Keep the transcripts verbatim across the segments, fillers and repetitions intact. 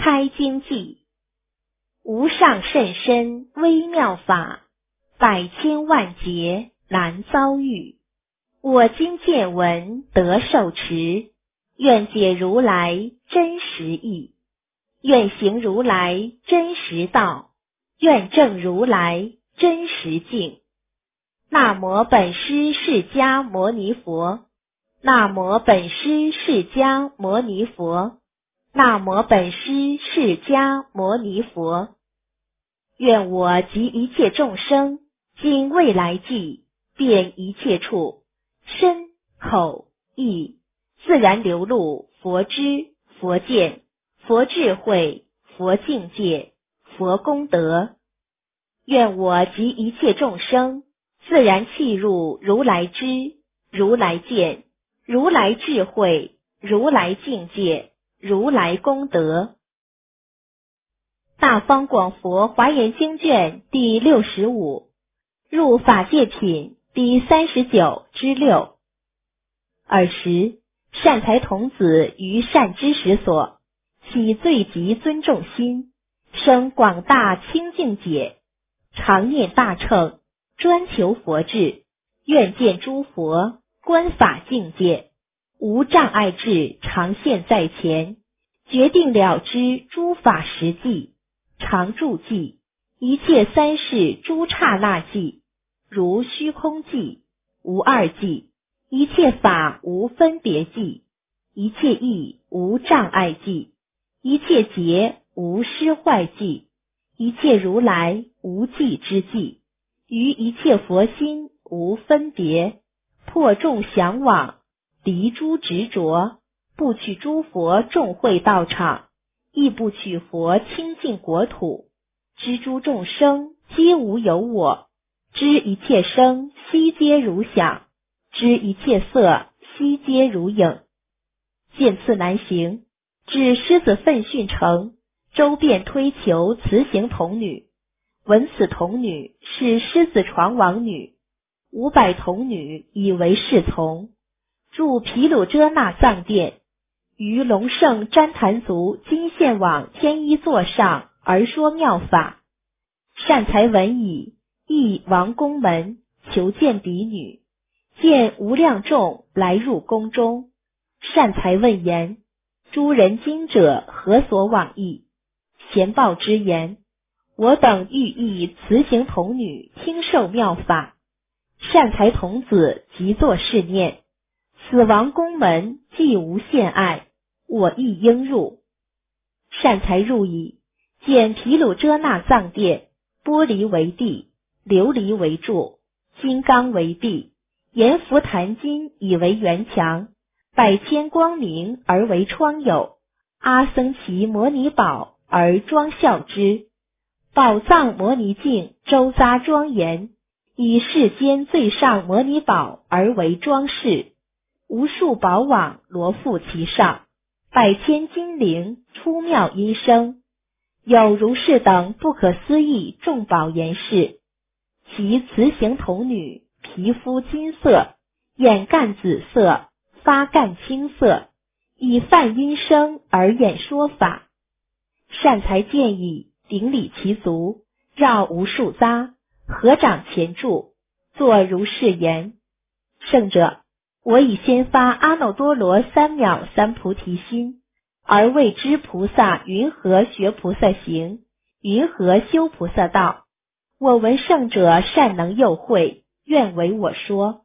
开经记，无上甚深微妙法，百千万劫难遭遇。我今见闻得受持，愿解如来真实义，愿行如来真实道，愿证如来真实境。那摩本师释迦牟尼佛，那摩本师释迦牟尼佛，那摩本师释迦牟尼佛。愿我及一切众生，今未来际，遍一切处，身口意，自然流露佛知、佛见、佛智慧、佛境界、佛功德。愿我及一切众生，自然契入如来知、如来见、如来智慧、如来境界、如来功德。大方广佛华严经卷第六十五，入法界品第三十九之六。尔时，善财童子于善知识所，起最极尊重心，生广大清净解，常念大乘，专求佛智，愿见诸佛，观法境界，无障碍智常现在前，决定了知诸法实际，常住记，一切三世诸刹那记，如虚空记，无二记，一切法无分别记，一切义无障碍记，一切劫无失坏记，一切如来无记之记，于一切佛心无分别，破众向往，离诸执着，不取诸佛众会道场，亦不取佛清净国土，知诸众生皆无有我，知一切声悉皆如响，知一切色悉皆如影。见次难行，至狮子奋训城，周遍推求慈行童女，闻此童女是狮子床王女，五百童女以为侍从，住毗卢遮那藏殿，于龙胜旃檀族金线网天一座上而说妙法。善财闻已，亦王宫门求见彼女，见无量众来入宫中。善财问言：诸人今者何所往诣？贤报之言：我等欲诣慈行童女听受妙法。善财童子即作是念：此王宫门既无限碍，我亦应入。善财入矣，见毗卢遮那藏殿，玻璃为地，琉璃为柱，金刚为壁，阎浮檀金以为圆墙，百千光明而为窗牖，阿僧祇摩尼宝而庄效之，宝藏摩尼镜周匝庄严，以世间最上摩尼宝而为装饰，无数宝网罗覆其上，百千金铃出妙音声，有如是等不可思议众宝严饰。其慈行童女皮肤金色，眼干紫色，发干青色，以梵音声而演说法。善财见已，顶礼其足，绕无数匝，合掌前住，作如是言：圣者，我已先发阿耨多罗三藐三菩提心，而为知菩萨云何学菩萨行，云何修菩萨道。我闻圣者善能诱会，愿为我说。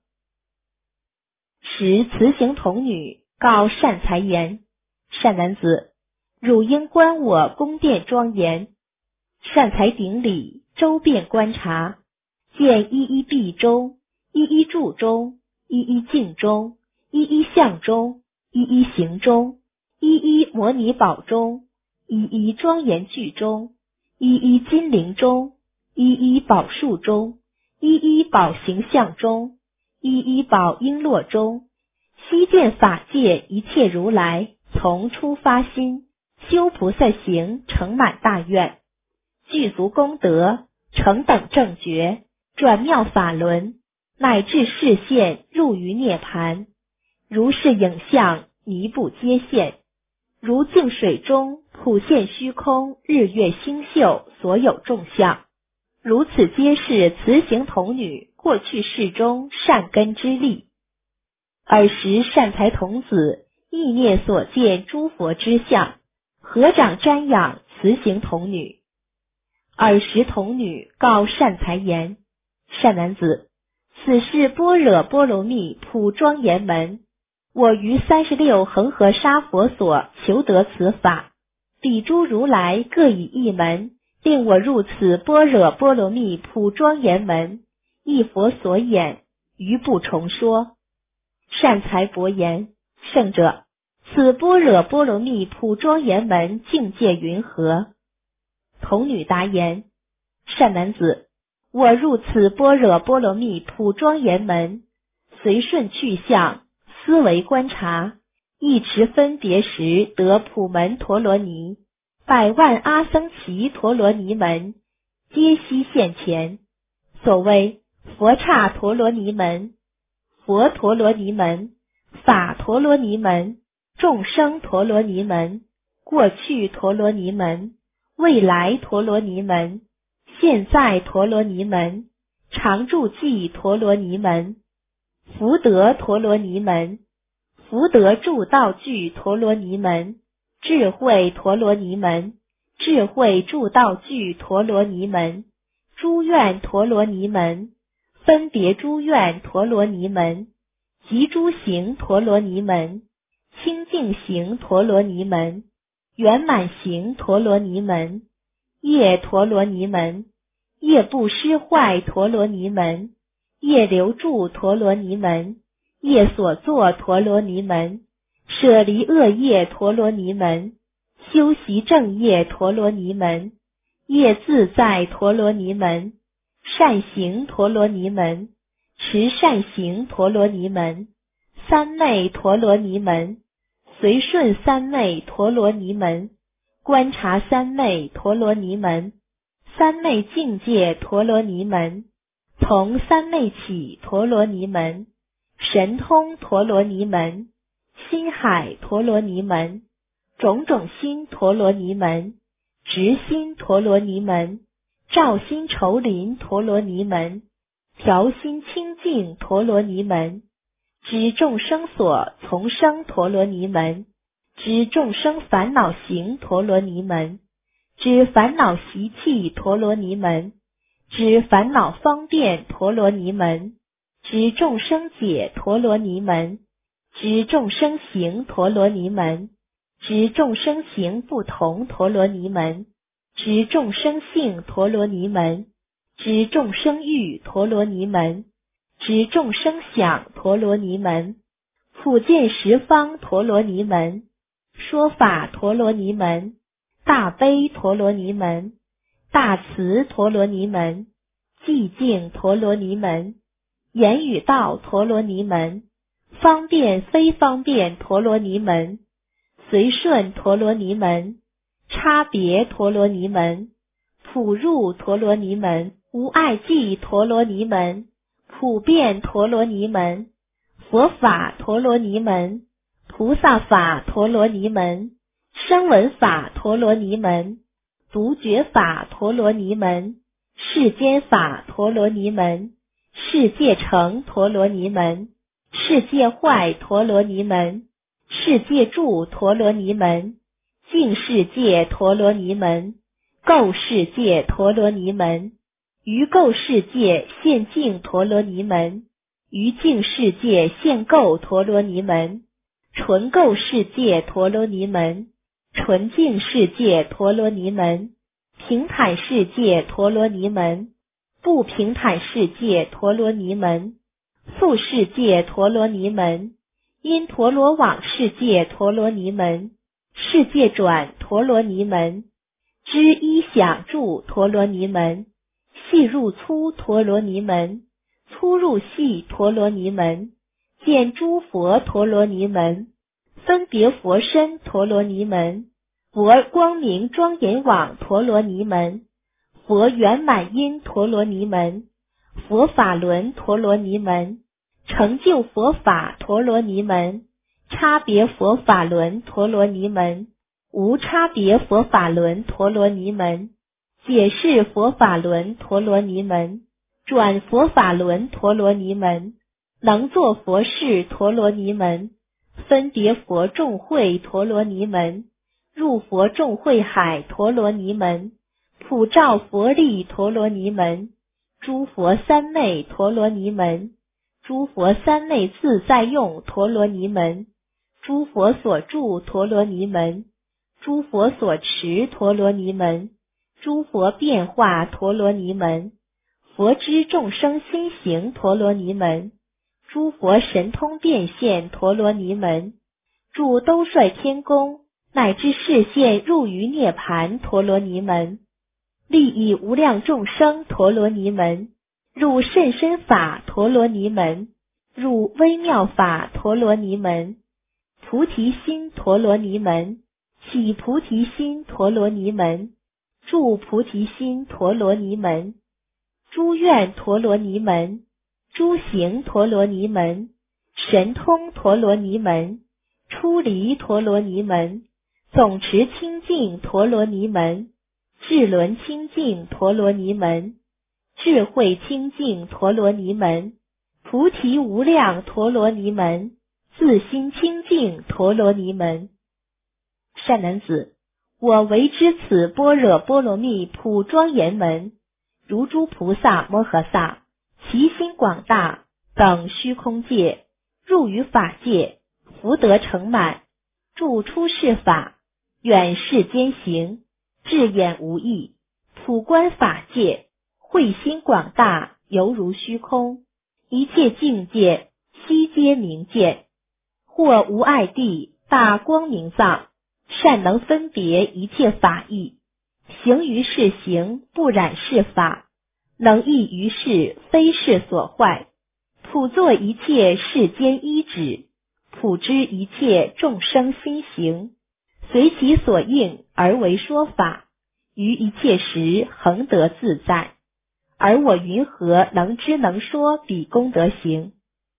时慈行童女告善财言：善男子，汝应观我宫殿庄严。善财顶礼，周遍观察，见一一壁中，一一柱中，一一镜中，一一相中，一一行中，一一摩尼宝中，一一庄严具中，一一金铃中，一一宝树中，一一宝形象中，一一宝璎珞中，悉见法界一切如来从初发心，修菩萨行成满大愿，具足功德，成等正觉，转妙法轮，乃至示现入于涅槃。如是影像弥不皆现，如净水中普现虚空，日月星宿所有众相，如此皆是慈行童女过去世中善根之力。尔时善财童子意念所见诸佛之相，合掌瞻仰慈行童女。尔时童女告善财言：善男子，此是般若波罗蜜普庄严门，我于三十六恒河沙佛所求得此法，彼诸如来各以一门，令我入此般若波罗蜜普庄严门，一佛所演，余不重说。善财伯言：圣者，此般若波罗蜜普庄严门境界云何？童女答言：善男子，我入此般若波罗蜜普庄严门，随顺去向，思维观察，一持分别时得普门陀罗尼，百万阿僧祇陀罗尼门，皆悉现前。所谓佛刹陀罗尼门、佛陀罗尼门、法陀罗尼门、众生陀罗尼门、过去陀罗尼门、未来陀罗尼门、现在陀罗尼门、常住记陀罗尼门、福德陀罗尼门、福德住道具陀罗尼门、智慧陀罗尼门、智慧住道具陀罗尼门、诸愿陀罗尼门、分别诸愿陀罗尼门、及诸行陀罗尼门、清净行陀罗尼门、圆满行陀罗尼门、业陀罗尼门、业不失坏陀罗尼门、业留住陀罗尼门、业所作陀罗尼门、舍离恶业陀罗尼门、修习正业陀罗尼门、业自在陀罗尼门、善行陀罗尼门、持善行陀罗尼门、三昧陀罗尼门、随顺三昧陀罗尼门、观察三昧陀罗尼门、三昧境界陀罗尼门、从三昧起陀罗尼门、神通陀罗尼门、心海陀罗尼门、种种心陀罗尼门、直心陀罗尼门、照心愁林陀罗尼门、调心清净陀罗尼门、知众生所从生陀罗尼门、知众生烦恼行陀罗尼门、知烦恼习气陀罗尼门、知烦恼方便陀罗尼门、知众生解陀罗尼门、知众生行陀罗尼门、知众生行不同陀罗尼门、知众生性陀罗尼门、知众生欲陀罗尼门、知众生想陀罗尼门、普见十方陀罗尼门、说法陀罗尼门、大悲陀罗尼门、大慈陀罗尼门、寂静陀罗尼门、言语道陀罗尼门、方便非方便陀罗尼门、随顺陀罗尼门、差别陀罗尼门、普入陀罗尼门、无碍寂陀罗尼门、普遍陀罗尼门、佛法陀罗尼门、菩萨法陀罗尼门、声闻法陀罗尼门、独觉法陀罗尼门、世间法陀罗尼门、世界成陀罗尼门、世界坏陀罗尼门、世界住陀罗尼门、净世界陀罗尼门、垢世界陀罗尼门、于垢世界现净陀罗尼门、于净世界现垢陀罗尼门、纯垢世界陀罗尼门、纯净世界陀罗尼门、平坦世界陀罗尼门、不平坦世界陀罗尼门、素世界陀罗尼门、因陀罗网世界陀罗尼门、世界转陀罗尼门、知一想住陀罗尼门、细入粗陀罗尼门、粗入细陀罗尼门、见诸佛陀罗尼门、分别佛身陀罗尼门、佛光明庄严网陀罗尼门、佛圆满因陀罗尼门、佛法轮陀罗尼门、成就佛法陀罗尼门、差别佛法轮陀罗尼门、 无差别佛法轮陀罗尼门，解释佛法轮陀罗尼门，转佛法轮陀罗尼门，能作佛事陀罗尼门，分别佛众会陀罗尼门，入佛众会海陀罗尼门，普照佛力陀罗尼门，诸佛三昧陀罗尼门，诸佛三昧自在用陀罗尼门，诸佛所住陀罗尼门，诸佛所持陀罗尼门，诸佛变化陀罗尼门，佛知众生心行陀罗尼门，诸佛神通变现陀罗尼门，住兜率天宫乃至示现入于涅盘陀罗尼门，利益无量众生陀罗尼门，入甚深法陀罗尼门，入微妙法陀罗尼门，菩提心陀罗尼门，起菩提心陀罗尼门，住菩提心陀罗尼门，诸愿陀罗尼门，诸行陀罗尼门，神通陀罗尼门，出离陀罗尼门，总持清净陀罗尼门，智轮清净陀罗尼门，智慧清净陀罗尼门，菩提无量陀罗尼门，自心清净陀罗尼门。善男子，我为知此般若波罗蜜普庄严门，如诸菩萨摩诃萨，其心广大，等虚空界，入于法界，福德成满，住出世法，远世间行，智眼无异，普观法界，慧心广大，犹如虚空，一切境界，悉皆明见，或无碍地，大光明藏，善能分别一切法义，行于世行，不染世法，能益于世，非世所坏，普作一切世间依止，普知一切众生心行，随其所应而为说法，于一切时恒得自在。而我云何能知能说彼功德行？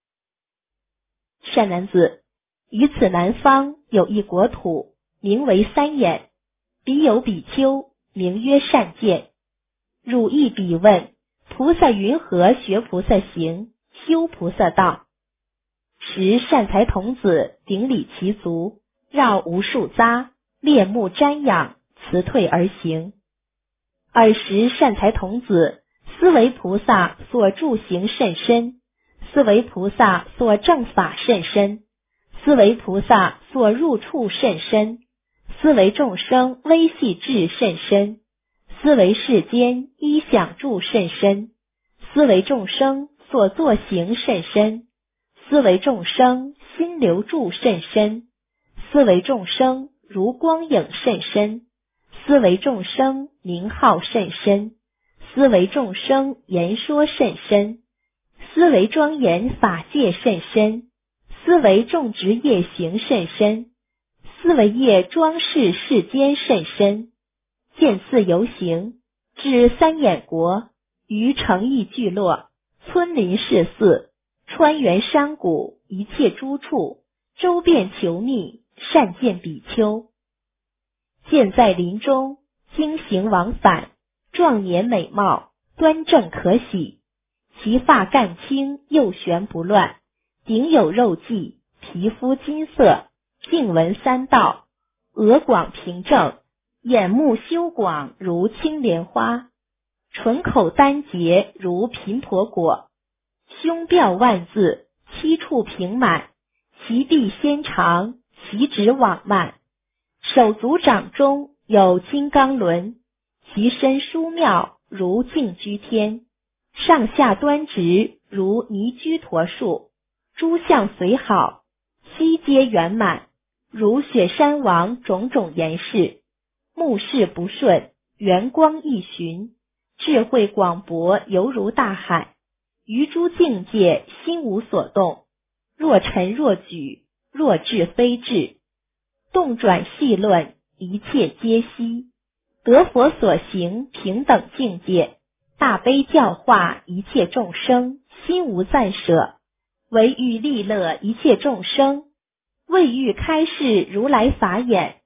善男子，于此南方有一国土，名为三眼，彼有比丘，名曰善见。汝亦彼问，菩萨云何学菩萨行，修菩萨道？时善财童子顶礼其足，绕无数匝，列目瞻仰，辞退而行。尔时善财童子思惟菩萨所住行甚深，思惟菩萨所正法甚深，思惟菩萨所入处甚深，思惟众生微细智甚深，思惟世间依想住甚深，思惟众生所作行甚深，思惟众生心流住甚深，思惟众生如光影甚深，思惟众生名号甚深，思惟众生言说甚深，思惟庄严法界甚深，思惟众职业行甚深，思惟业装饰世间甚深。见次游行，至三眼国，于城邑聚落，村林市寺，川原山谷，一切诸处，周遍求觅，善见比丘。见在林中，经行往返，壮年美貌，端正可喜，其发干青，右旋不乱，顶有肉髻，皮肤金色，颈纹三道，额广平正，眼目修广如青莲花，唇口丹结如频婆果，胸骠万字，七处平满，其臂纤长，其指网漫，手足掌中有金刚轮，其身殊妙如净居天，上下端直如尼居陀树，诸相随好，悉皆圆满，如雪山王种种严饰，目视不顺，圆光一寻，智慧广博犹如大海，于诸境界心无所动，若沉若举，若智非智，动转细论，一切皆悉，得佛所行平等境界，大悲教化一切众生，心无暂舍，唯欲利乐一切众生，为欲开示如来法眼，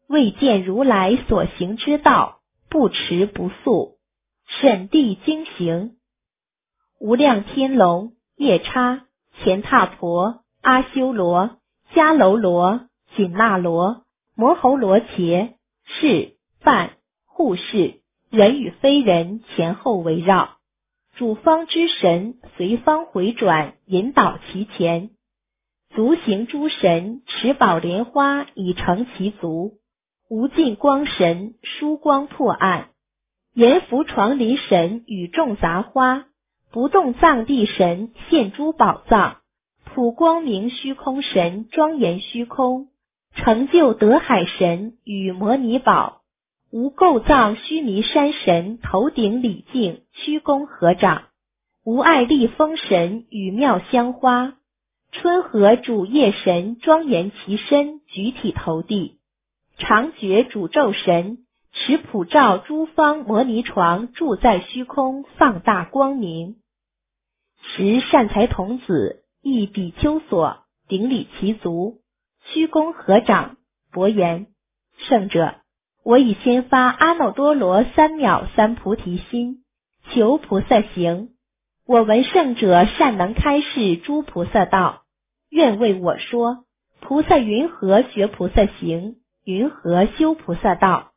未见如来所行之道，不持不速，审谛经行。无量天龙、夜叉、乾闼婆、阿修罗、迦楼罗、紧那罗、摩喉罗伽、士、梵、护士、人与非人前后围绕，主方之神随方回转，引导其前。足行诸神持宝莲花以成其足，无尽光神疏光破暗。阎浮床离神与众杂花，不动藏地神现诸宝藏，普光明虚空神庄严虚空，成就德海神与摩尼宝，无垢藏须弥山神头顶礼敬虚空合掌，无碍力风神与妙香花，春和主夜神庄严其身举体投地，常觉主咒神持普照诸方摩尼床住在虚空放大光明。时善财童子亦比丘所顶礼其足，虚空合掌，薄言：圣者，我已先发阿耨多罗三藐三菩提心，求菩萨行。我闻圣者善能开示诸菩萨道，愿为我说，菩萨云何学菩萨行，云何修菩萨道？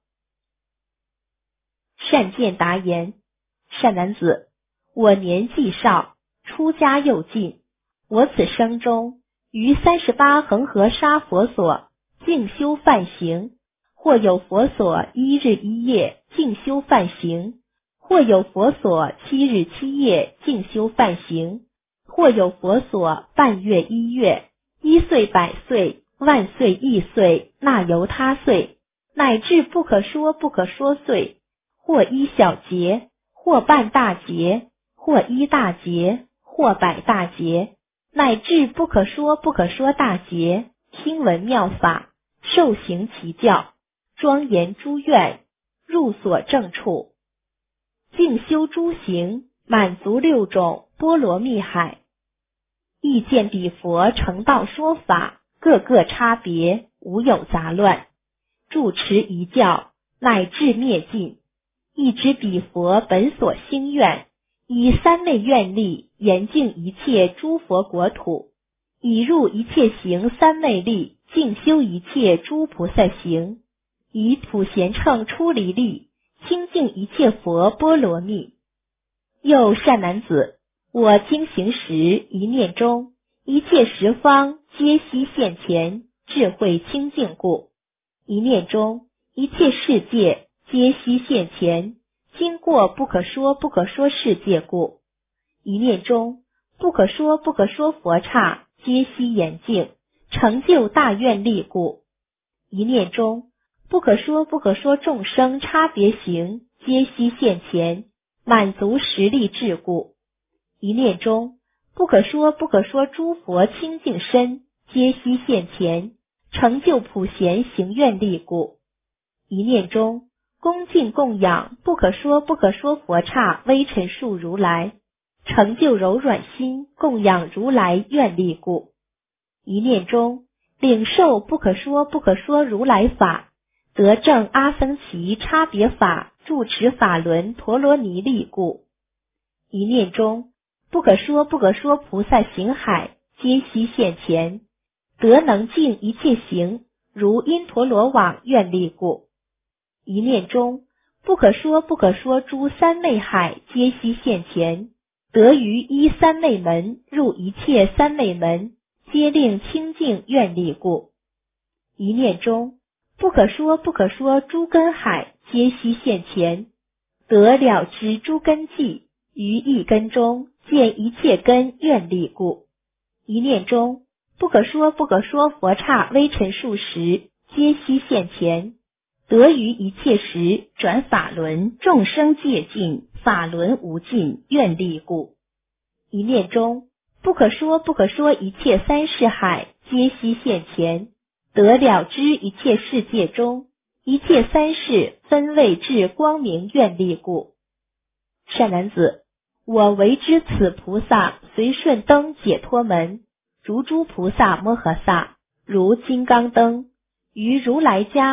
善见答言：善男子，我年纪少，出家又近，我此生中于三十八恒河沙佛所静修梵行，或有佛所一日一夜静修梵行，或有佛所七日七夜静修梵行，或有佛所半月一月、一岁百岁、万岁亿岁、那由他岁，乃至不可说不可说岁，或一小节，或半大节，或一大节，或百大节，乃至不可说不可说大节，听闻妙法，受行其教，庄严诸愿，入所正处，静修诸行，满足六种波罗蜜海。亦见彼佛成道说法，各个差别，无有杂乱，住持一教，乃至灭尽。亦知彼佛本所兴愿，以三昧愿力严净一切诸佛国土，以入一切行三昧力净修一切诸菩萨行，以普贤乘出离力清净一切佛波罗蜜。又善男子，我经行时一念中，一切十方皆悉现前，智慧清净故；一念中，一切世界皆悉现前，经过不可说不可说世界故；一念中，不可说不可说佛刹皆悉严净，成就大愿力故；一念中，不可说不可说众生差别行皆悉现前，满足实力智故；一念中，不可说不可说诸佛清净身皆悉现前，成就普贤行愿力故；一念中，恭敬供养不可说不可说佛刹微尘数如来，成就柔软心供养如来愿力故；一念中，领受不可说不可说如来法，得证阿僧祇差别法住持法轮陀罗尼力故；一念中，不可说不可说菩萨行海皆悉现前，得能尽一切行如因陀罗网愿力故；一念中，不可说不可说诸三昧海皆悉现前，得于一三昧门入一切三昧门，皆令清净愿力故；一念中，不可说不可说诸根海皆悉现前，得了知诸根际，于一根中见一切根愿力故；一念中，不可说不可说佛刹微尘数时皆悉现前，得于一切时转法轮众生界尽，法轮无尽愿力故；一念中，不可说不可说一切三世海皆悉现前，得了知一切世界中一切三世分位至光明愿力故。善男子，我为知此菩萨随顺灯解脱门，如诸菩萨摩诃萨，如金刚灯，于如来家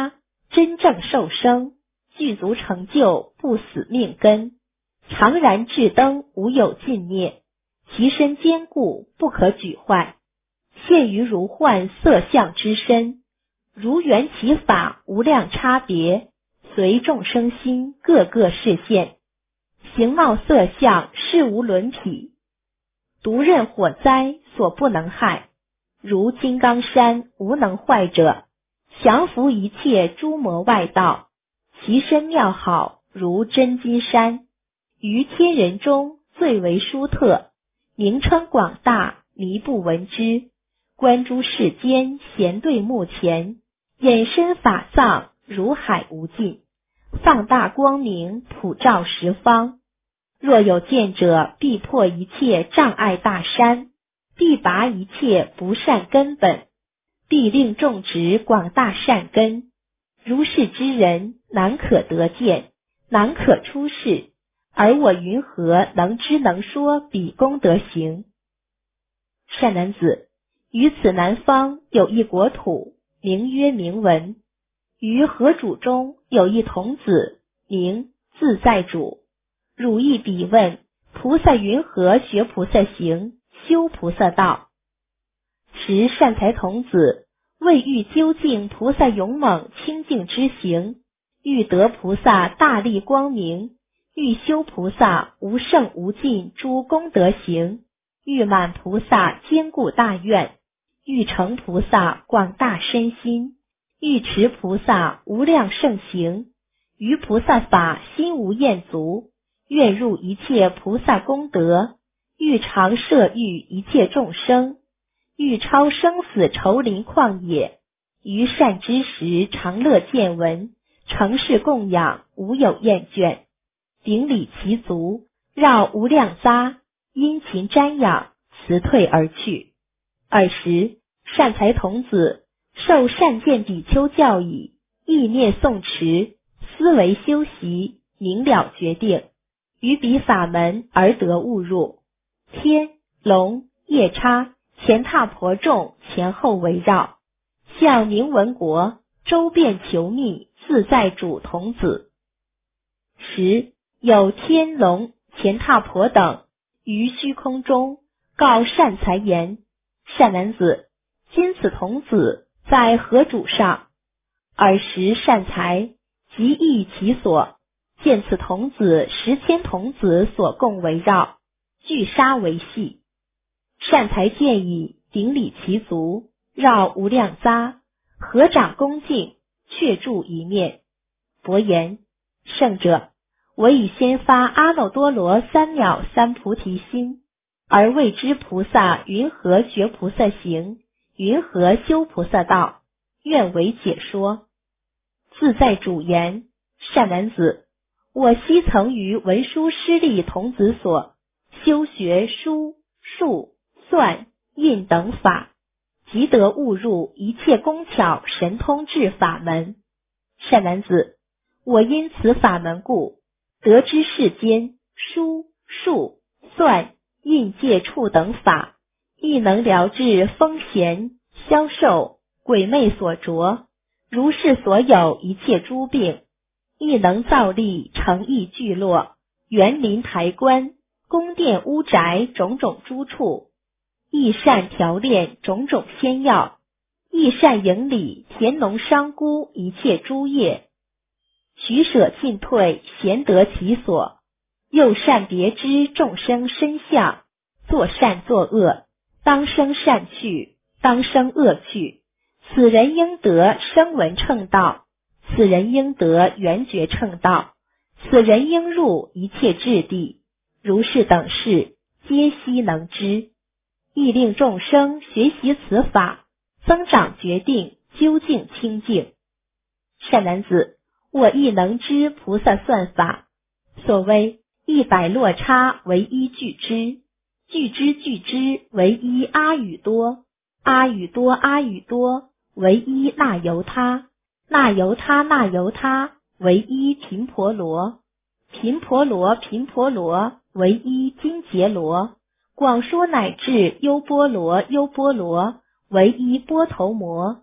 真正受生，具足成就，不死命根，常然至灯，无有尽灭，其身坚固，不可举坏，现于如幻色相之身，如缘其法，无量差别，随众生心，各个示现，形貌色相，事无伦匹，独任火灾，所不能害，如金刚山，无能坏者，降伏一切诸魔外道，其身妙好，如真金山，于天人中最为殊特，名称广大，弥不闻之，观诸世间，咸对目前，眼身法藏，如海无尽，放大光明，普照十方，若有见者，必破一切障碍大山，必拔一切不善根本，必令种植广大善根，如是之人，难可得见，难可出世，而我云何能知能说彼功德行？善男子，于此南方有一国土，名曰明文，于河主中有一童子，名自在主。汝亦彼问，菩萨云何学菩萨行，修菩萨道？时善财童子为欲究竟菩萨勇猛清净之行，欲得菩萨大力光明，欲修菩萨无胜无尽诸功德行，欲满菩萨坚固大愿，欲成菩萨广大身心，欲持菩萨无量圣行，于菩萨法心无厌足，愿入一切菩萨功德，欲常摄欲一切众生，欲超生死愁林旷野，于善知识常乐见闻，承事供养，无有厌倦，顶礼其足，绕无量匝，殷勤瞻仰，辞退而去。尔时善财童子受善见比丘教以，意念诵持，思维修习，明了决定，于彼法门而得悟入。天龙夜叉乾闼婆众前后围绕，向明文国周遍求觅自在主童子。时有天龙乾闼婆等于虚空中告善财言：善男子，今此童子在河主上。尔时善财即忆其所，见此童子十千童子所共围绕，俱杀为系。善财见已，顶礼其足，绕无量匝，合掌恭敬，却住一面。佛言：圣者，我已先发阿耨多罗三藐三菩提心，而未知菩萨云何学菩萨行，云何修菩萨道，愿为解说。自在主言：善男子，我昔曾于文殊师利童子所修学书数算印等法，即得悟入一切工巧神通智法门。善男子，我因此法门故，得知世间书数算印界处等法，亦能疗治风闲消受鬼魅所着，如是所有一切诸病，亦能造立城邑聚落、园林台观、宫殿屋宅种种诸处，亦善调炼种种仙药，亦善营理田农商贾一切诸业，取舍进退，咸得其所，又善别知众生身相，作善作恶，当生善趣，当生恶趣，此人应得声闻乘道，此人应得缘觉乘道，此人应入一切智地，如是等事，皆悉能知，亦令众生学习此法，增长决定，究竟清净。善男子，我亦能知菩萨算法，所谓一百落差为一俱之，俱之俱之为一阿耨多，阿耨多阿耨多为一那由他，那由他那由他为一频婆罗，频婆罗频婆罗为一金杰罗，广说乃至优波罗优波罗为一波头摩，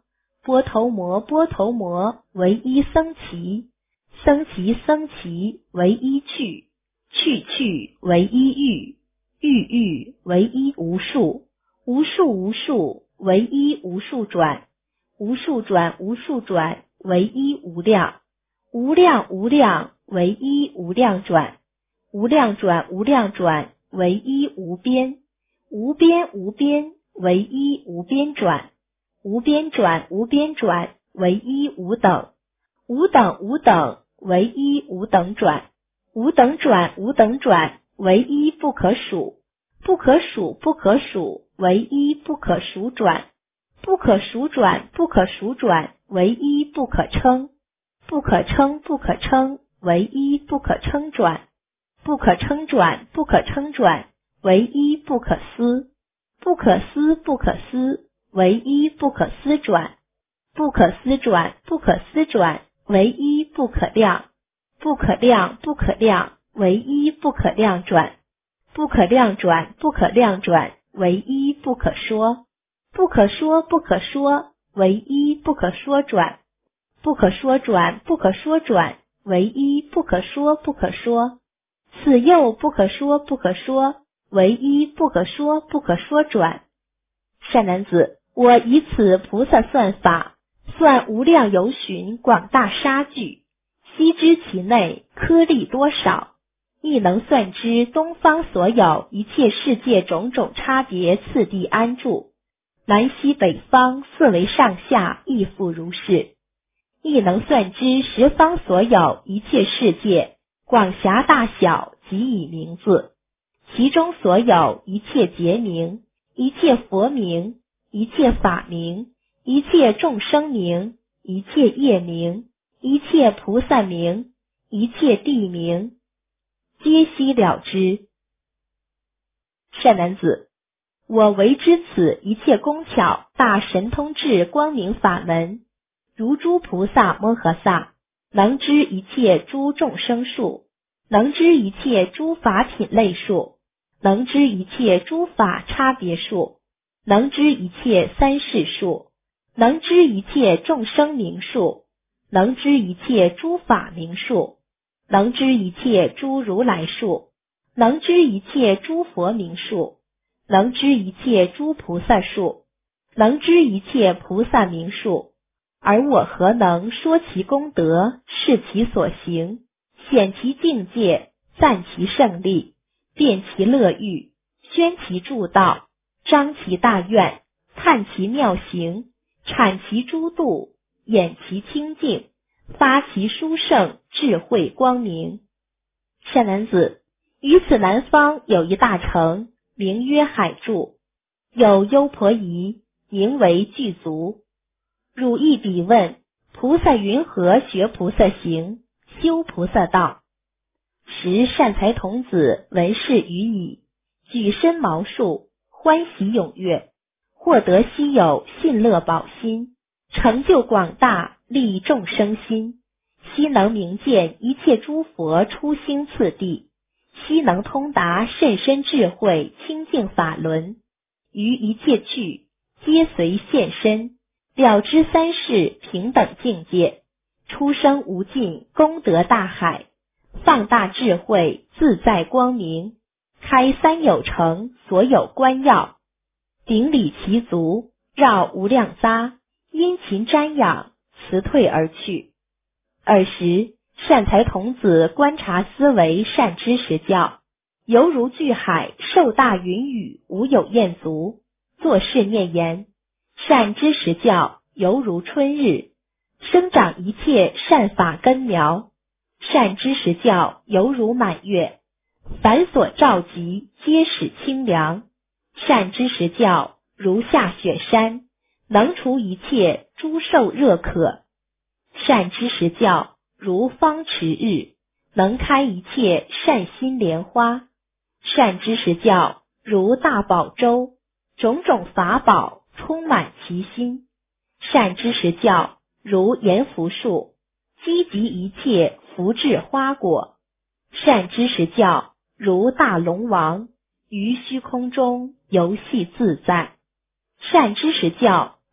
波头摩波头摩为一僧祇，僧祇僧祇为一去，去去为一欲，欲欲为一无数，无数无数为一无数转，无数转无数转为一无量，无量无量为一无量转，无量转无量转为一无边，无边无边为一无边转，无边转无边转为一无等，无等无等为一无等转，无等转无等转为一不可数，不可数不可数为一不可数转，不可数转不可数转为一不可称，不可称不可称为一不可称转，不可称转不可称转为一不可思，不可思不可思为一不可思转，不可思转不可思转为一不可量，不可量不可量为一不可量转，不可量转不可量转为一不可说，不可说不可说为一不可说转，不可说转不可说转为一不可说不可说，此又不可说不可说为一不可说不可说转。善男子，我以此菩萨算法，算无量由旬广大沙聚，悉知其内颗粒多少，亦能算知东方所有一切世界种种差别次第安住，南西北方四维上下亦复如是，亦能算知十方所有一切世界广狭大小及以名字，其中所有一切劫名，一切佛名，一切法名，一切众生名，一切业名，一切菩萨名，一切地名，皆悉了知。善男子，我为知此一切工巧大神通智光明法门，如诸菩萨摩诃萨，能知一切诸众生数，能知一切诸法品类数，能知一切诸法差别数，能知一切三世数，能知一切众生名数，能知一切诸法名数，能知一切诸如来数，能知一切诸佛名数，能知一切诸菩萨数，能知一切菩萨名数，而我何能说其功德，示其所行，显其境界，赞其胜利，辩其乐欲，宣其助道，彰其大愿，探其妙行，阐其诸度，演其清净，发其殊胜智慧光明。善男子，于此南方有一大城，名曰海住，有优婆夷，名为具足。汝亦彼问，菩萨云何学菩萨行，修菩萨道？时善财童子闻是语已，举身毛束，欢喜踊跃，获得稀有信乐宝心，成就广大利众生心，悉能明见一切诸佛出兴次第，悉能通达甚深智慧清净法轮，于一切趣皆随现身，了知三世平等境界，出生无尽功德大海，放大智慧自在光明，开三有成所有关要，顶礼其足，绕无量匝，殷勤瞻仰，辞退而去。尔时善财童子观察思维善知识教，犹如巨海受大云雨，无有厌足，作是念言：善知识教犹如春日，生长一切善法根苗，善知识教犹如满月，凡所召集皆使清凉，善知识教如下雪山，能除一切诸受热渴，善知识教如方池日，能开一切善心莲花，善知识教如大宝洲，种种法宝充满其心，善知识教如阎浮树，积集一切福智花果，善知识教如大龙王，于虚空中游戏自在，善知识教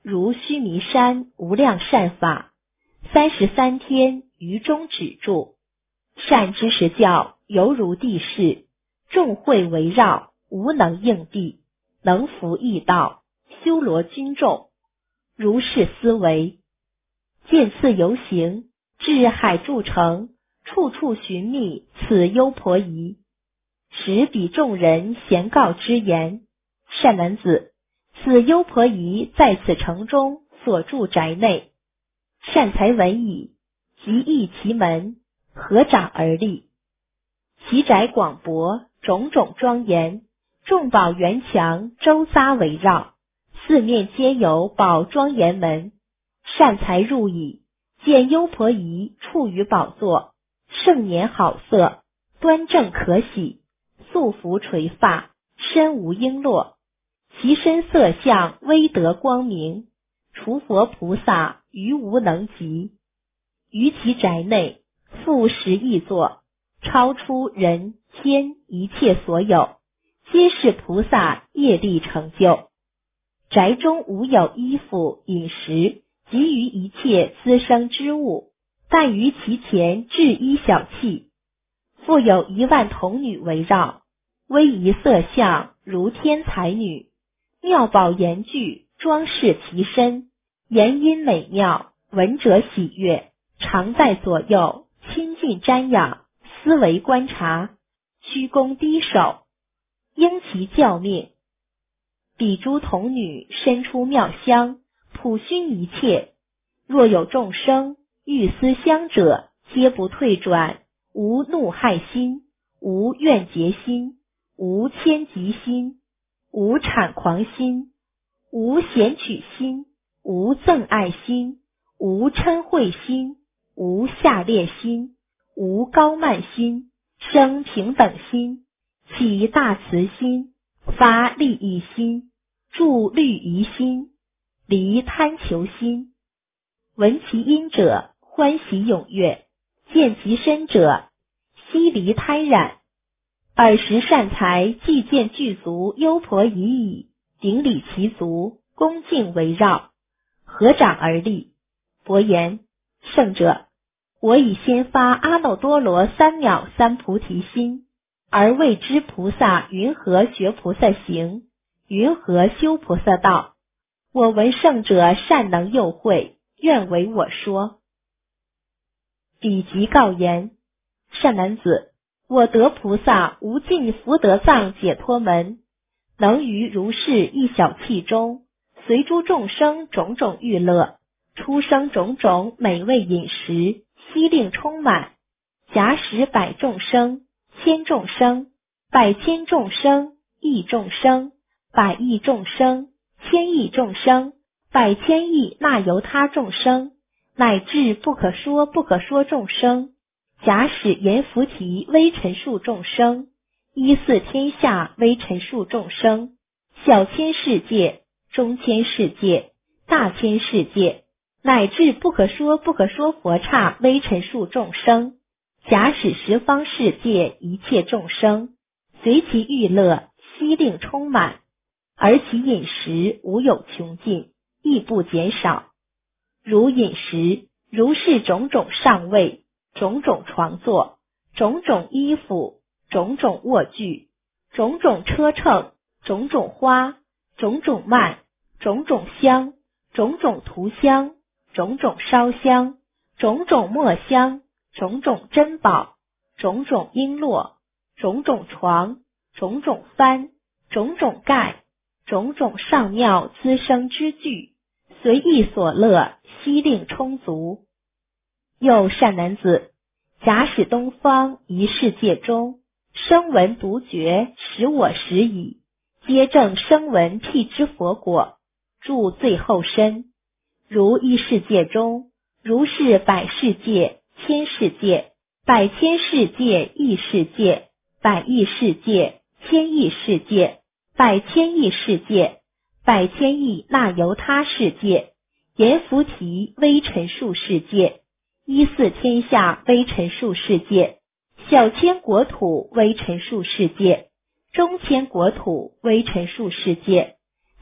如须弥山无量善法，三十三天于中止住。善知识教犹如地势，众会围绕，无能应地，能服易道，修罗军众。如是思维，见次游行，至海筑城，处处寻觅此优婆夷。时彼众人咸告之言：善男子，此优婆夷在此城中所住宅内。善财闻已，即诣其门，合掌而立。其宅广博，种种庄严，众宝圆墙周匝围绕，四面皆有宝庄严门。善财入矣，见优婆夷处于宝座，盛年好色，端正可喜，素服垂发，身无璎珞，其身色相威德光明，除佛菩萨于无能及。于其宅内复十亿座，超出人天一切所有，皆是菩萨业力成就。宅中无有衣服饮食及于一切滋生之物，但于其前置衣小器。复有一万童女围绕，威仪色相如天才女，妙宝严具装饰其身，言音美妙，闻者喜悦，常在左右亲近瞻仰，思维观察，屈躬低首，应其教命。彼诸童女身出妙香，普熏一切，若有众生欲思香者，皆不退转，无怒害心，无怨结心，无迁疾心，无谄狂心，无嫌取心，无憎爱心，无嗔恚心，无下劣心，无高慢心，生平等心，起大慈心，发利益心，住虑疑心，离贪求心。闻其音者欢喜踊跃，见其身者悉离贪染。尔时善财既见具足优婆夷矣，顶礼其足，恭敬围绕，合掌而立，伯言：圣者，我已先发阿耨多罗三藐三菩提心，而未知菩萨云何学菩萨行，云何修菩萨道。我闻圣者善能诱会，愿为我说。彼即告言：善男子，我得菩萨无尽福德藏解脱门，能于如是一小器中，随诸众生种种欲乐，出生种种美味饮食，悉令充满。假使百众生、千众生、百千众生、亿众生、百亿众生、千亿众生、百千亿那由他众生，乃至不可说不可说众生，假使阎浮提微尘数众生，依四天下微尘数众生，小千世界、中千世界、大千世界，乃至不可说不可说佛刹微尘数众生，假使十方世界一切众生，随其欲乐，悉令充满，而其饮食无有穷尽，亦不减少。如饮食，如是种种上位，种种床座，种种衣服，种种卧具，种种车乘，种种花，种种蔓，种种香，种种涂香，种种烧香，种种墨香，种种珍宝，种种璎珞，种种床，种种幡，种种盖，种种上妙滋生之具，随意所乐，悉令充足。又善男子，假使东方一世界中，声闻独觉使我时矣，皆证声闻辟支佛果，住最后身。如一世界中，如是百世界、千世界、百千世界、亿世界、百亿世界、千亿世界、百千亿世界、百千亿那由他世界、阎浮提微尘数世界、依四天下微尘数世界、小千国土微尘数世界、中千国土微尘数世界、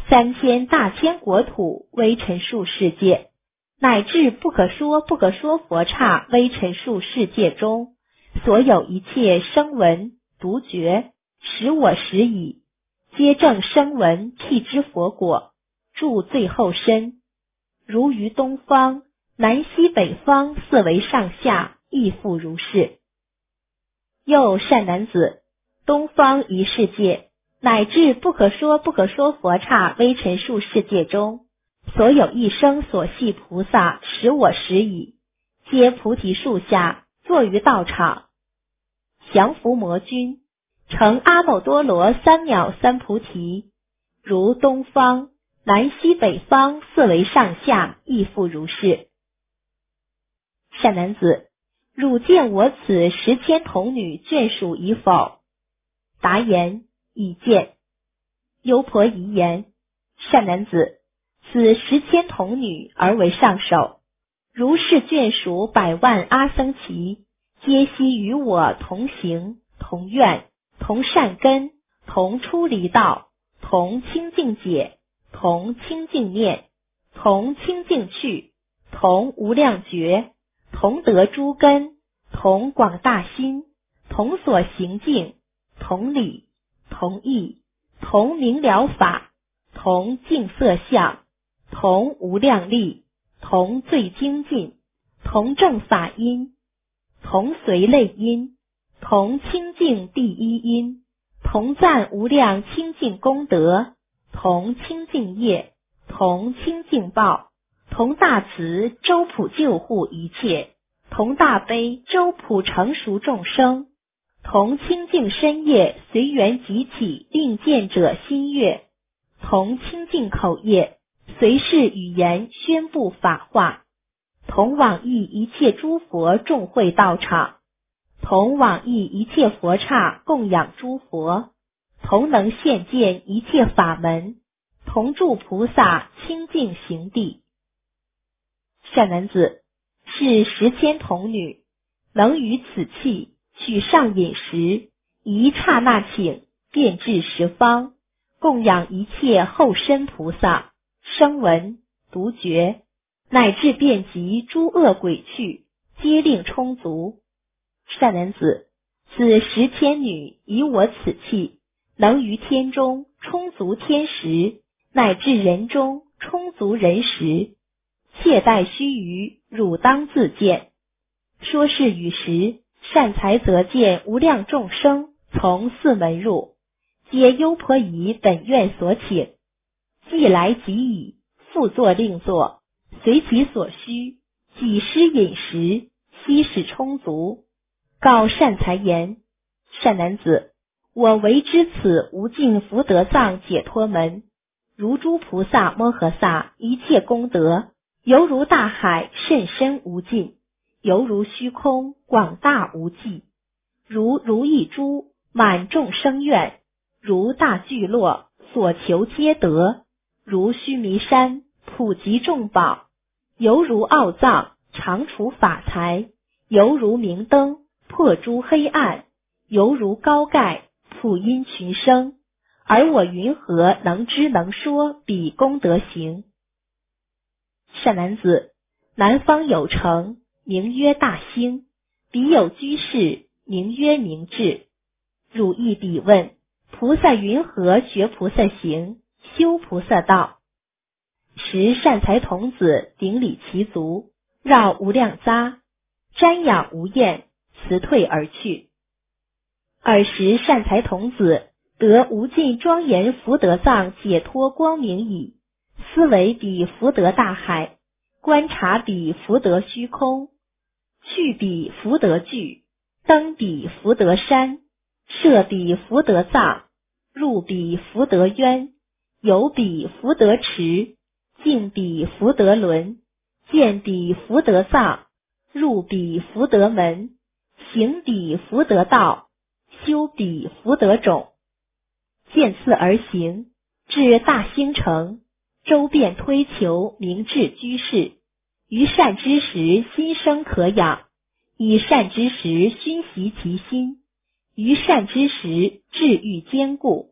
三千大千国土微尘数世界，乃至不可说不可说佛刹微尘数世界中，所有一切声闻、独觉、识我识已，皆证声闻辟支佛果，住最后身。如于东方、南西北方四维上下，亦复如是。又善男子，东方一世界，乃至不可说不可说佛刹微尘数世界中，所有一生所系菩萨识我识已，皆菩提树下坐于道场，降伏魔君，成阿耨多罗三藐三菩提。如东方、南西北方四维上下，亦复如是。善男子，汝见我此十千童女眷属已否？答言：已见。优婆夷言：善男子，此十千童女而为上首，如是眷属百万阿僧祇，皆悉与我同行、同愿、同善根、同出离道、同清净解、同清净念、同清净趣、同无量觉、同得诸根、同广大心、同所行境、同理、同义、同明了法、同净色相、同无量力、同最精进、同正法音、同随类音、同清净第一音、同赞无量清净功德、同清净业、同清净报、同大慈周普救护一切、同大悲周普成熟众生、同清净身业随缘集起令见者心悦、同清净口业随是语言宣布法化、同往诣一切诸佛众会道场、同往诣一切佛刹供养诸佛、同能现见一切法门、同住菩萨清净行地。善男子，是十千童女，能于此器取上饮食，一刹那请，遍至十方，供养一切后身菩萨、声闻、独觉，乃至遍及诸恶鬼趣，皆令充足。善男子，此十千女以我此器，能于天中充足天时，乃至人中充足人时。切待须臾，汝当自见。说是语时，善财则见无量众生从四门入，皆优婆夷本愿所请，既来即已，复作另作，随其所需，几施饮食，悉使充足。告善财言：善男子，我为知此无尽福德藏解脱门，如诸菩萨摩诃萨一切功德，犹如大海甚深无尽，犹如虚空广大无际，如如意珠满众生愿，如大聚落所求皆得，如须弥山普及众宝，犹如奥藏常除法财，犹如明灯破诸黑暗，犹如高盖普因群生，而我云何能知能说彼功德行？善男子，南方有城，名曰大兴，彼有居士，名曰明智。汝亦彼问：菩萨云何学菩萨行，修菩萨道？时善财童子顶礼其足，绕无量匝，瞻仰无厌，辞退而去。尔时善财童子得无尽庄严福德藏解脱光明矣，思维彼福德大海，观察彼福德虚空，去彼福德具，登彼福德山，设彼福德藏，入彼福德渊，游彼福德池，进彼福德轮，见彼福德藏，入彼福德门，行彼福德道，修彼福德种。见次而行，至大兴城，周遍推求明智居士，于善知识心生可养，以善知识熏习其心，于善知识智欲坚固，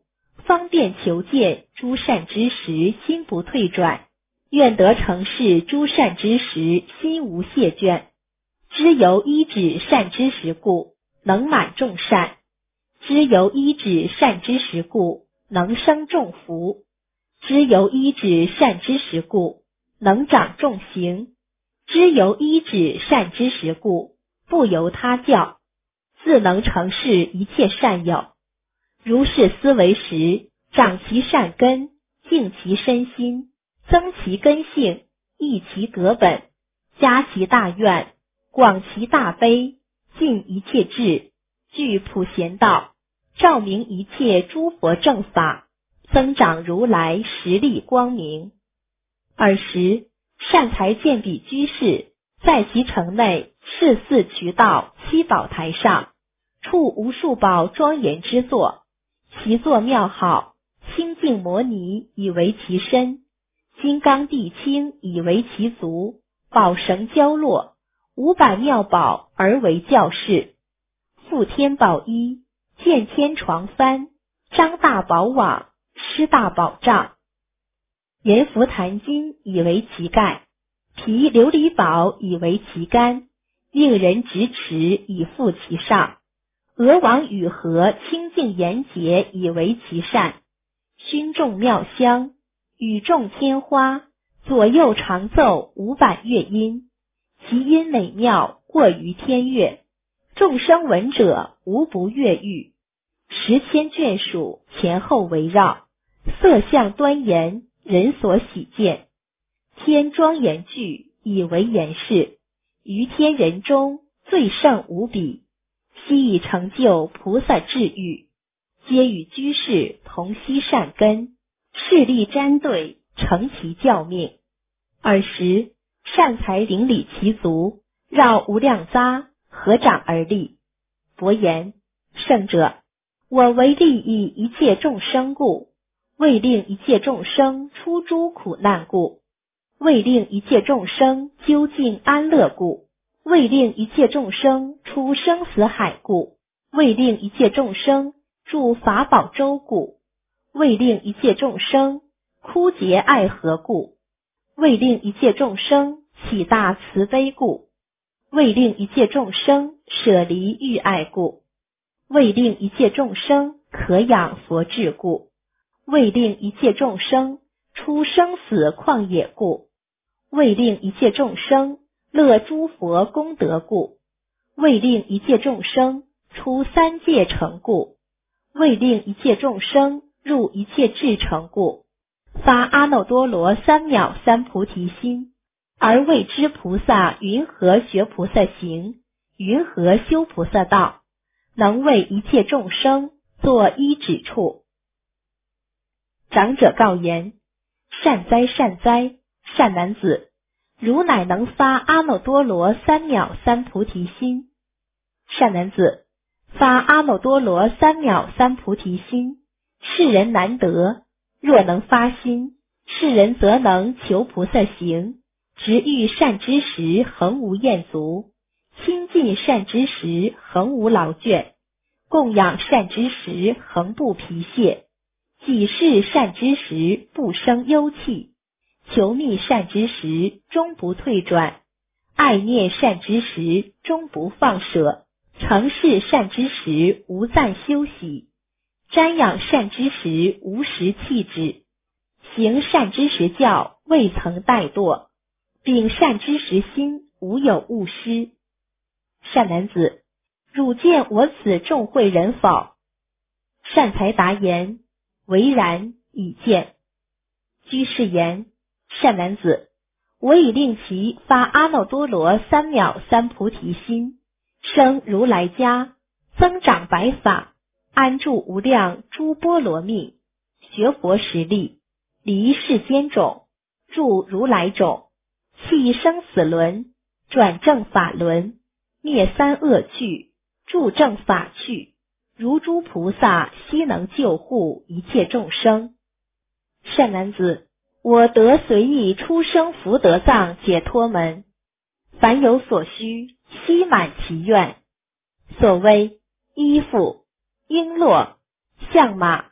方便求见诸善知识，心不退转。愿得成事诸善知识，心无懈倦。知由依止善知识故，能满众善；知由依止善知识故，能生众福；知由依止善知识故，能长众行；知由依止善知识故，不由他教，自能成事一切善有。如是思维时，长其善根，净其身心，增其根性，益其德本，加其大愿，广其大悲，尽一切智，具普贤道，照明一切诸佛正法，增长如来实力光明。尔时，善财见彼居士在其城内是四渠道七宝台上，处无数宝庄严之座，其座妙好，清净摩尼以为其身，金刚地清以为其足，宝绳交落，五百妙宝而为教室，覆天宝衣，见天床幡，张大宝网，施大宝帐，阎浮檀金以为其盖，毗琉璃宝以为其杆，应人执持以覆其上，俄王雨荷清净严洁以为其善，熏众妙香，与众天花，左右长奏五百乐音，其音美妙过于天乐，众生闻者无不悦欲。十千眷属前后围绕，色相端严，人所喜见。天庄严具以为严饰，于天人中最胜无比，悉以成就菩萨智欲，皆与居士同悉善根，势力沾对，成其教命。尔时，善财顶礼其足，绕无量匝，合掌而立，佛言：圣者，我为利益一切众生故，为令一切众生出诸苦难故，为令一切众生究竟安乐故，为令一切众生出生死海故，为令一切众生住法宝洲故，为令一切众生枯竭爱河故，为令一切众生起大慈悲故，为令一切众生舍离欲爱故，为令一切众生可养佛智故，为令一切众生出生死旷野故，为令一切众生乐诸佛功德故，为令一切众生出三界城故，为令一切众生入一切智城故，发阿耨多罗三藐三菩提心，而为知菩萨云何学菩萨行，云何修菩萨道，能为一切众生作依止处。长者告言：善哉善哉，善男子，汝乃能发阿耨多罗三藐三菩提心。善男子，发阿耨多罗三藐三菩提心，世人难得，若能发心，世人则能求菩萨行，直遇善知识，恒无厌足；亲近善知识，恒无劳倦；供养善知识，恒不疲懈；己事善知识，不生忧气；求觅善知识，终不退转；爱念善知识，终不放舍；承事善知识，无暂休息；瞻仰善知识，无时弃止；行善知识教，未曾怠惰；秉善知识心，无有误失。善男子，汝见我此众会人否？善财答言：唯然，已见。居士言：善男子，我已令其发阿耨多罗三藐三菩提心，生如来家，增长白法，安住无量诸波罗蜜，学佛实力，离世间种，入如来种，弃生死轮，转正法轮，灭三恶趣，助正法趣，如诸菩萨悉能救护一切众生。善男子，我得随意出生福德藏解脱门，凡有所需，悉满其愿。所谓衣服、璎珞、象马、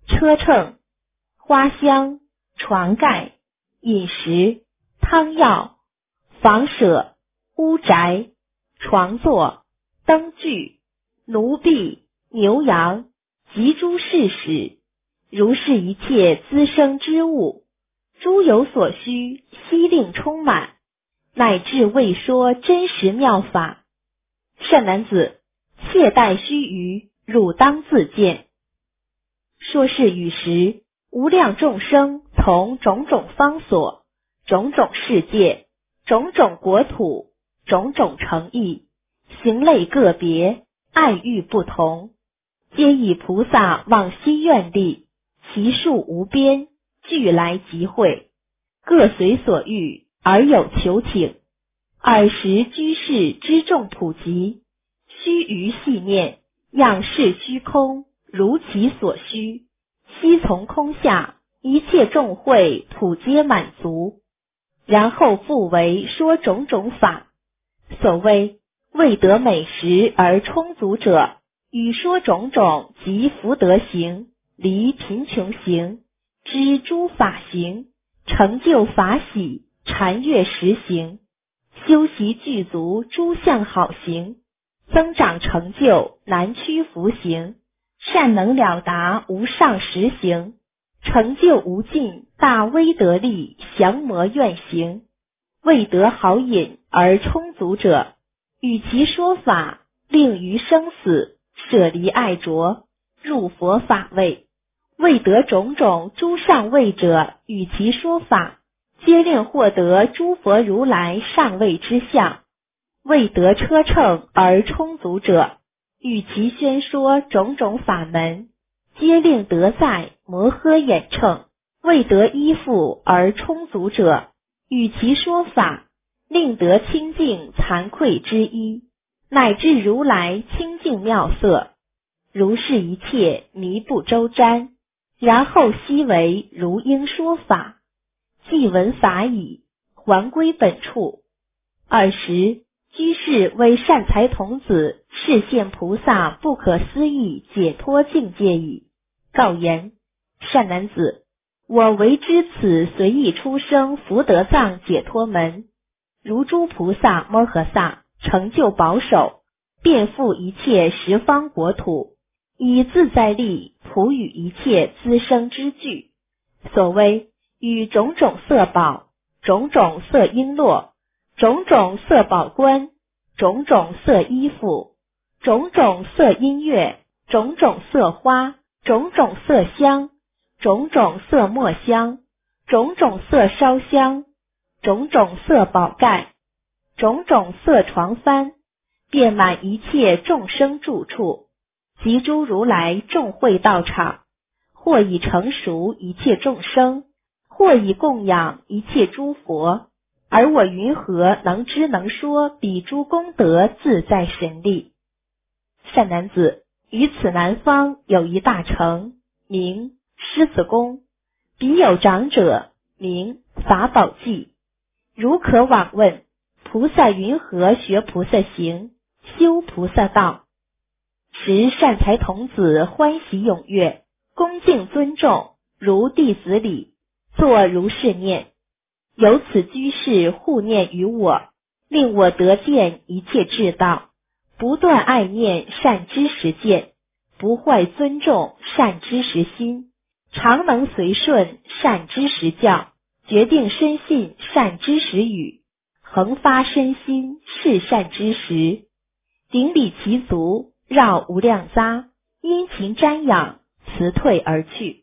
车乘、花香、床盖、饮食、汤药、房舍、屋宅、床座、灯具、奴婢、牛羊及诸事使，如是一切滋生之物，诸有所需，悉令充满，乃至未说真实妙法。善男子，切待须臾，汝当自见。说是语时，无量众生从种种方所、种种世界、种种国土、种种城邑，行类个别，爱欲不同，皆以菩萨往昔愿力，其数无边，俱来集会，各随所欲而有求请。尔时居士知众普及，须臾细念，样视虚空，如其所需，悉从空下，一切众会普皆满足。然后复为说种种法。所谓未得美食而充足者，与说种种及福德行、离贫穷行、知诸法行、成就法喜、禅悦实行、修习具足诸相好行、增长成就难屈服行、善能了达无上实行、成就无尽大威德力降魔愿行，未得好饮而充足者，与其说法，令于生死舍离爱着，入佛法位。未得种种诸上位者，与其说法，皆令获得诸佛如来上位之相。未得车乘而充足者，与其宣说种种法门，皆令得在摩诃眼乘。未得依附而充足者，与其说法，令得清净惭愧之一，乃至如来清净妙色。如是一切弥不周瞻，然后悉为如应说法。既闻法已，还归本处。尔时居士为善财童子示现菩萨不可思议解脱境界矣。告言：善男子，我为知此随意出生福德藏解脱门，如诸菩萨摩诃萨成就保守，遍覆一切十方国土，以自在力普与一切滋生之具。所谓与种种色宝、种种色璎珞、种种色宝冠、种种色衣服、种种色音乐、种种色花、种种色香、种种色墨香、种种色烧香、种种色宝盖、种种色床幡，遍满一切众生住处，及诸如来众会道场，或以成熟一切众生，或以供养一切诸佛。而我云何能知能说彼诸功德自在神力？善男子，于此南方有一大城，名狮子宫，彼有长者，名法宝髻。如可往问，菩萨云何学菩萨行，修菩萨道？时善财童子欢喜踊跃，恭敬尊重，如弟子礼，作如是念：由此居士护念于我，令我得见一切智道，不断爱念善知识见，不坏尊重善知识心，常能随顺善知识教，决定深信善知识语，恒发身心是善知识，顶礼其足，绕无量匝，殷勤瞻仰，辞退而去。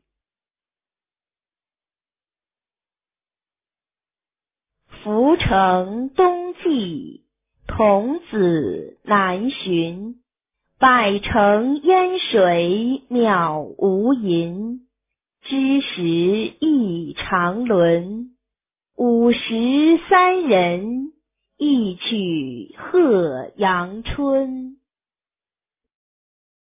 浮城东际，童子南巡，百城烟水渺无垠，知识一常伦，五十三人，一曲贺阳春。